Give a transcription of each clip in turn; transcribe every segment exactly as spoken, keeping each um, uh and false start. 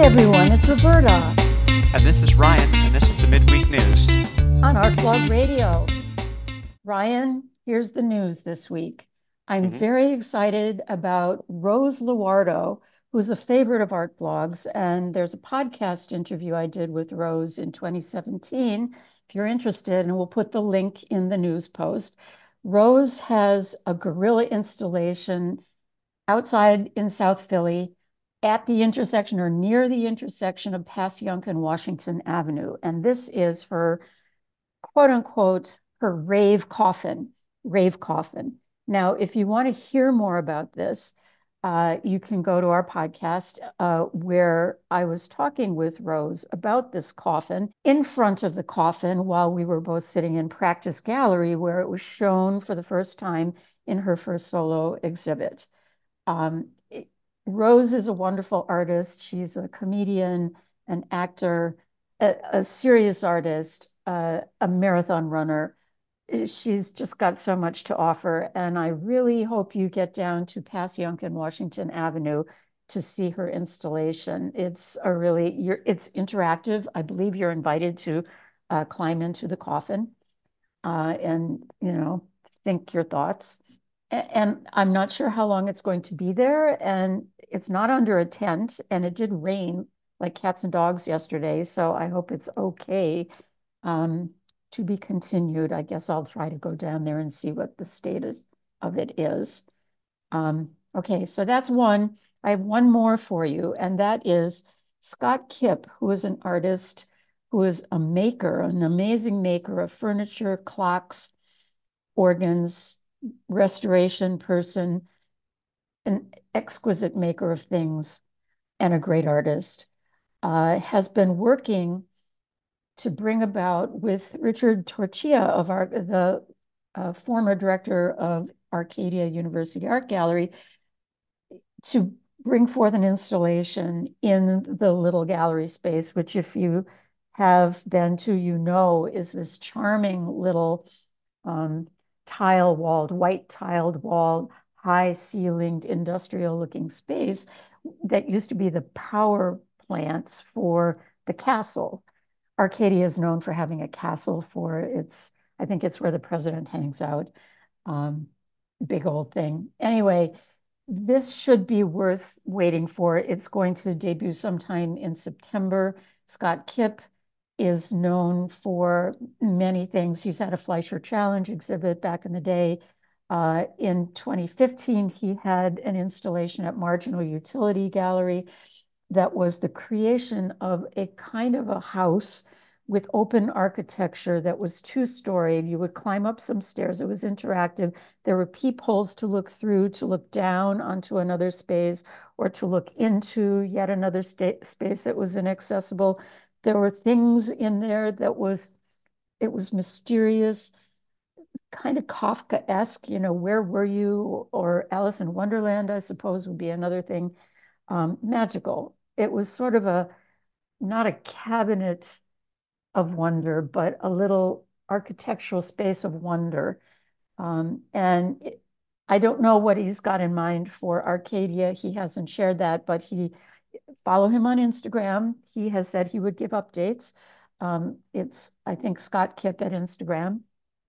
everyone, it's Roberta And this is Ryan, and this is the Midweek News. on Art Blog Radio. Ryan, here's the news this week. I'm Mhm. very excited about Rose Luardo, who's a favorite of Art Blogs, and there's a podcast interview I did with Rose in twenty seventeen. If you're interested, and we'll put the link in the news post. Rose has a guerrilla installation outside in South Philly at the intersection or near the intersection of Passyunk and Washington Avenue. And this is her quote unquote, her rave coffin, rave coffin. Now, if you want to hear more about this, uh, you can go to our podcast uh, where I was talking with Rose about this coffin in front of the coffin while we were both sitting in Practice Gallery, where it was shown for the first time in her first solo exhibit. Um, it, Rose is a wonderful artist. She's a comedian, an actor, a, a serious artist, uh, a marathon runner. She's just got so much to offer. And I really hope you get down to Passyunk and Washington Avenue to see her installation. It's a really, you're, it's interactive. I believe you're invited to uh, climb into the coffin uh, and, you know, think your thoughts. And I'm not sure how long it's going to be there. And it's not under a tent. And it did rain like cats and dogs yesterday. So I hope it's okay. Um, to be continued. I guess I'll try to go down there and see what the status of it is. Um, okay, so that's one. I have one more for you, and that is Scott Kipp, who is an artist, who is a maker, an amazing maker of furniture, clocks, organs, restoration person, an exquisite maker of things, and a great artist, uh, has been working to bring about with Richard Torchia of our the uh, former director of Arcadia University Art Gallery to bring forth an installation in the little gallery space, which if you have been to, you know, is this charming little um, tile walled, white tiled walled, high ceilinged industrial looking space that used to be the power plant for the castle. Arcadia is known for having a castle for its, I think it's where the president hangs out. Um, big old thing. Anyway, this should be worth waiting for. It's going to debut sometime in September. Scott Kipp is known for many things. He's had a Fleischer Challenge exhibit back in the day. Uh, in twenty fifteen, he had an installation at Marginal Utility Gallery that was the creation of a kind of a house with open architecture that was two-storied. You would climb up some stairs. It was interactive. There were peepholes to look through, to look down onto another space, or to look into yet another space that was inaccessible. There were things in there that was, it was mysterious, kind of Kafkaesque, you know, where were you? Or Alice in Wonderland, I suppose, would be another thing. Um, magical. It was sort of a, not a cabinet of wonder, but a little architectural space of wonder. Um, and it, I don't know what he's got in mind for Arcadia. He hasn't shared that, but he follow him on Instagram. He has said he would give updates. Um, it's, I think, Scott Kipp at Instagram.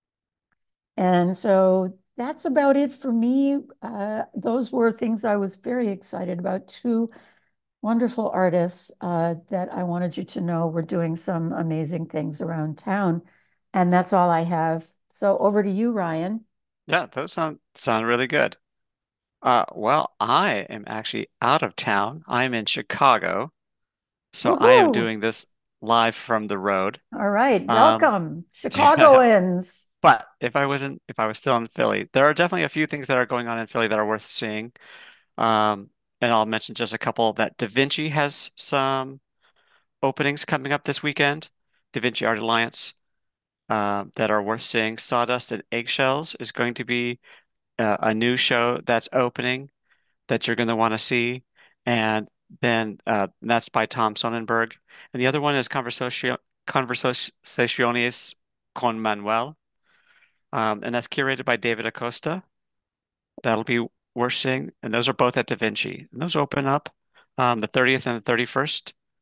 And so that's about it for me. Uh, those were things I was very excited about. Two wonderful artists uh, that I wanted you to know were doing some amazing things around town. And that's all I have. So over to you, Ryan. Yeah, those sound sound really good. Uh, well, I am actually out of town. I'm in Chicago, so I am Woohoo! doing this live from the road. All right, Um, welcome, yeah, Chicagoans. but if I wasn't, if I was still in Philly, there are definitely a few things that are going on in Philly that are worth seeing. Um, and I'll mention just a couple that Da Vinci has some openings coming up this weekend. Da Vinci Art Alliance, um, that are worth seeing. Sawdust and Eggshells is going to be uh, a new show that's opening that you're going to want to see. And then uh, that's by Tom Sonnenberg. And the other one is Conversatio Conversaciones con Manuel. Um, and that's curated by David Acosta. That'll be worth seeing. And those are both at Da Vinci. And those open up um, the thirtieth and the thirty-first.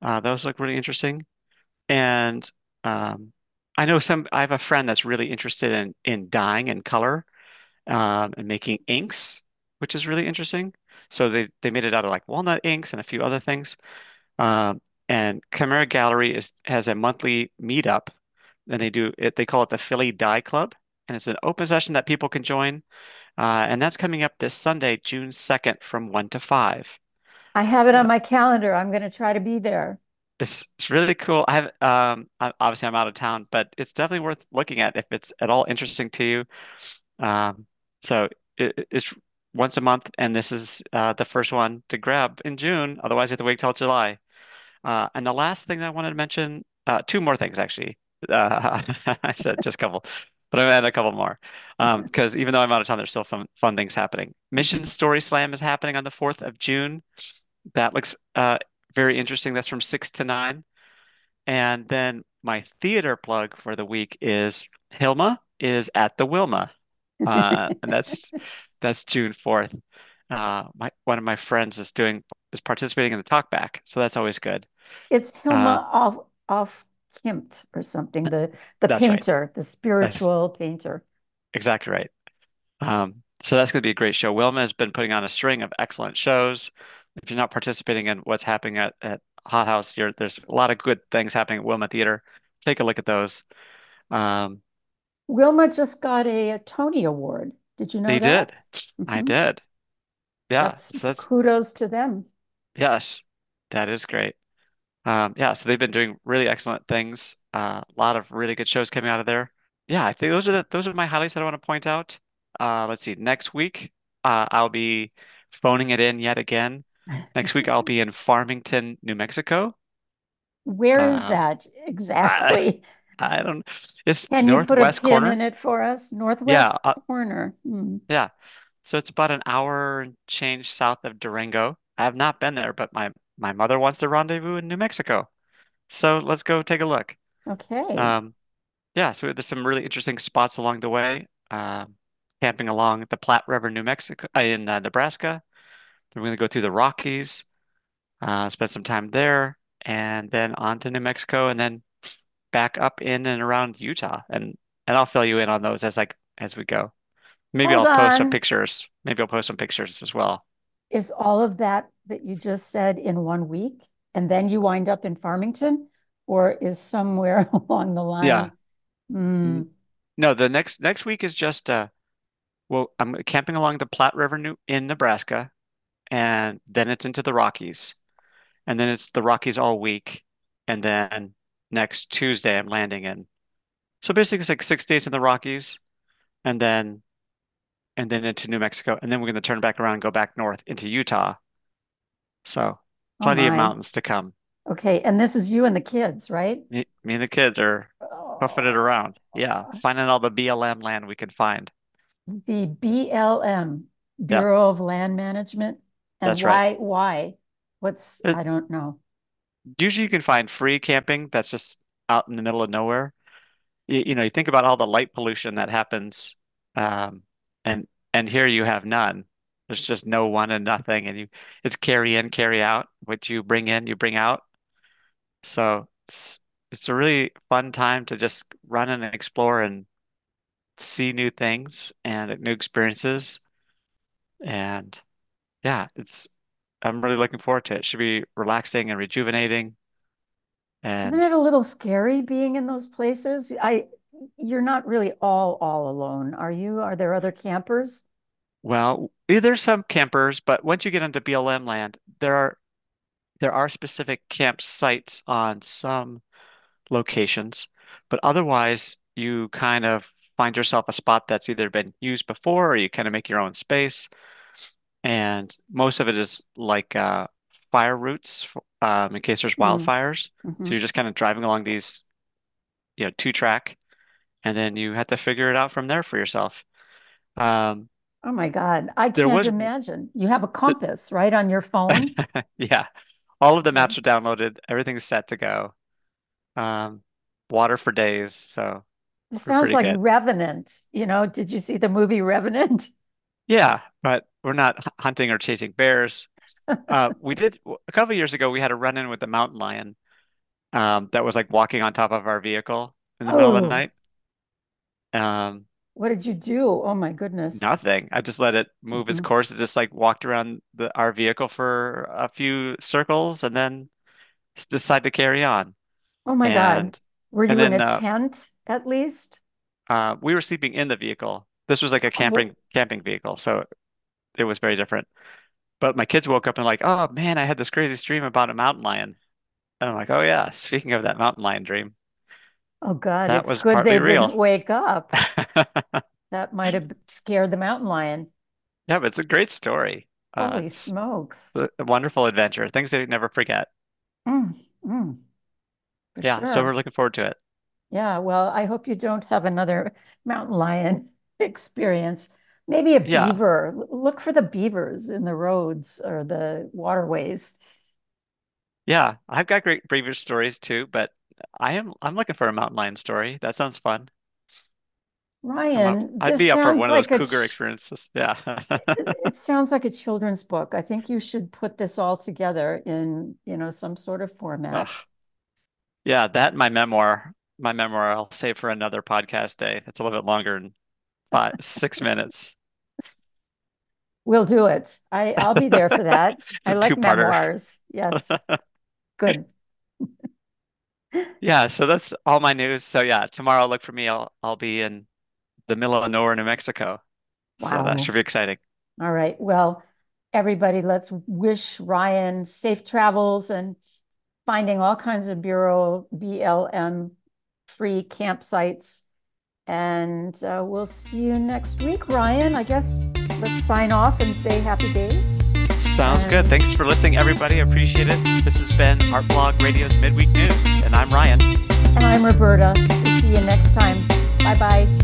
Uh, those look really interesting. And um, I know some, I have a friend that's really interested in in dyeing and color um, and making inks, which is really interesting. So they they made it out of like walnut inks and a few other things. Um, and Chimera Gallery is has a monthly meetup. And they do it. They call it the Philly Dye Club, and it's an open session that people can join. Uh, and that's coming up this Sunday, June second, from one to five. I have it on Uh, my calendar. I'm going to try to be there. it's it's really cool. I have um I, obviously I'm out of town, but it's definitely worth looking at if it's at all interesting to you. Um, so it, it's once a month, and this is uh, the first one to grab in June. Otherwise, you have to wait till July. Uh, and the last thing that I wanted to mention, uh, two more things actually. Uh, I said just a couple, but I'm gonna add a couple more. Um, because even though I'm out of town, there's still fun, fun things happening. Mission Mhm. Story Slam is happening on the fourth of June. That looks uh, very interesting. That's from six to nine. And then my theater plug for the week is Hilma is at the Wilma. Uh, and that's that's June fourth. Uh, my one of my friends is doing is participating in the talkback, so that's always good. It's Um, Hilma off off Kimt or something, the the that's right. painter, the That's spiritual painter. exactly right. Um, so that's going to be a great show. Wilma has been putting on a string of excellent shows. If you're not participating in what's happening at, at Hot House, you're, there's a lot of good things happening at Wilma Theater. Take a look at those. Um, Wilma just got a, a Tony Award. Did you know they that? did. I Mhm. did. Yeah. That's So that's, kudos to them. yes, that is great. Um, yeah. So they've been doing really excellent things. Uh, a lot of really good shows coming out of there. Yeah. I think those are the, those are my highlights that I want to point out. Uh, let's see. Next week, uh, I'll be phoning it in yet again. Next week, I'll be in Farmington, New Mexico. Where is Um, that I, exactly? I don't, it's Can you put a northwest pin corner. in it for us? Northwest Yeah. Uh, corner. Hmm. yeah. So it's about an hour and change south of Durango. I have not been there, but my my mother wants to rendezvous in New Mexico. So let's go take a look. Okay. Um, yeah, so there's some really interesting spots along the way. Um, camping along the Platte River, New Mexico, uh, in uh, Nebraska. Then we're going to go through the Rockies, uh, spend some time there, and then on to New Mexico, and then back up in and around Utah. And and I'll fill you in on those as like as we go. Maybe Hold I'll post some on. pictures. Maybe I'll post some pictures as well. Is all of that that you just said in one week and then you wind up in Farmington? Or is somewhere along the Yeah. line? Hmm. N- No, the next next week is just uh well, I'm camping along the Platte River New in Nebraska, and then it's into the Rockies. And then it's the Rockies all week. And then next Tuesday I'm landing in. So basically it's like six days in the Rockies and then and then into New Mexico. And then we're gonna turn back around and go back north into Utah. So Oh plenty of my. mountains to come. Okay. And this is you and the kids, right? Me, me and the kids are puffing it Oh, around. Yeah, finding all the B L M land we can find. the B L M, Yep, Bureau of Land Management. And that's right. why, why? What's, Uh, I don't know. Usually you can find free camping that's just out in the middle of nowhere. You, you know, you think about all the light pollution that happens, um, and and here you have none. There's just no one and nothing, and you it's carry in, carry out. What you bring in, you bring out. So it's it's a really fun time to just run and explore and see new things and new experiences. And yeah, it's I'm really looking forward to it. It should be relaxing and rejuvenating. Isn't And it a little scary being in those places? I, you're not really all, all alone, are you? Are there other campers? well, there's some campers, but once you get into B L M land, there are there are specific campsites on some locations, but otherwise you kind of find yourself a spot that's either been used before or you kind of make your own space. And most of it is like uh, fire routes um, in case there's Hmm. wildfires. So Hmm. you're just kind of driving along these, you know, two track, and then you have to figure it out from there for yourself. Um, Oh my God. I there can't was, imagine. You have a compass, right, on your phone? yeah, all of the Okay. maps are downloaded. Everything's set to go. Um, water for days, so It we're sounds pretty like good. Revenant. You know, did you see the movie Revenant? Yeah, but we're not hu- hunting or chasing bears. Uh, we did a couple of years ago. We had a run-in with the mountain lion, um, that was like walking on top of our vehicle in the middle of the Oh, night. Um, what did you do? Oh my goodness. Nothing. I just let it move its Mhm. course. It just like walked around the our vehicle for a few circles and then s- decided to carry on. Oh my God. And Were and you in then a uh, tent at least? uh, we were sleeping in the vehicle. This was like a Oh, camping camping vehicle, so it was very different. But my kids woke up and like, oh man, I had this crazy dream about a mountain lion. And I'm like, oh yeah, speaking of that mountain lion dream, oh God, that it's was good partly they real. didn't wake up. That might have scared the mountain lion. Yeah, but it's a great story. Uh, Holy it's smokes. a a wonderful adventure, things they never forget. Mm, mm, for Yeah, so we're sure. looking forward to it. Yeah, well, I hope you don't have another mountain lion experience. Maybe a Yeah, beaver. L- Look for the beavers in the roads or the waterways. yeah, I've got great previous stories too, but I am I'm looking for a mountain lion story. That sounds fun. I'm up. Ryan, I'd this be up for sounds one of those like a cougar ch experiences. Yeah. it it sounds like a children's book. I think you should put this all together in, you know, some sort of format. Ugh. Yeah, that and my memoir. My memoir I'll save for another podcast day. That's a little bit longer than five, six minutes. We'll do it. I, I'll be there for that. It's I a like two-parter. memoirs. Yes, good. Yeah, so that's all my news. So yeah, tomorrow look for me. I'll I'll be in the middle of nowhere, New Mexico. So that should Wow. be exciting. All right. Well, everybody, let's wish Ryan safe travels and finding all kinds of Bureau B L M free campsites. And uh, we'll see you next week, Ryan. I guess let's sign off and say happy days. Sounds good. And, Thanks for listening, everybody. Appreciate it. This has been Art Blog Radio's Midweek News, and I'm Ryan. and I'm Roberta. We'll see you next time. Bye bye.